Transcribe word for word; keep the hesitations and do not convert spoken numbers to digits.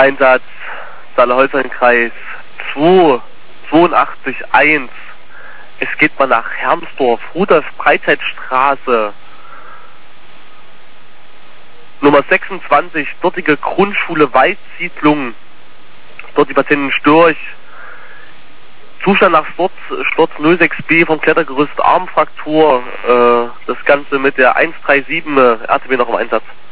Einsatz Saale-Holstein-Kreis zwei zweiundachtzig eins. Es geht mal nach Hermsdorf, Rudolf-Breitscheid-Straße. Nummer sechsundzwanzig, dortige Grundschule Waldsiedlung. Dort die Patientin Störch. Zustand nach Sturz, Sturz null sechs B vom Klettergerüst, Armfraktur. Äh, das Ganze mit der eins drei sieben, R T B noch im Einsatz.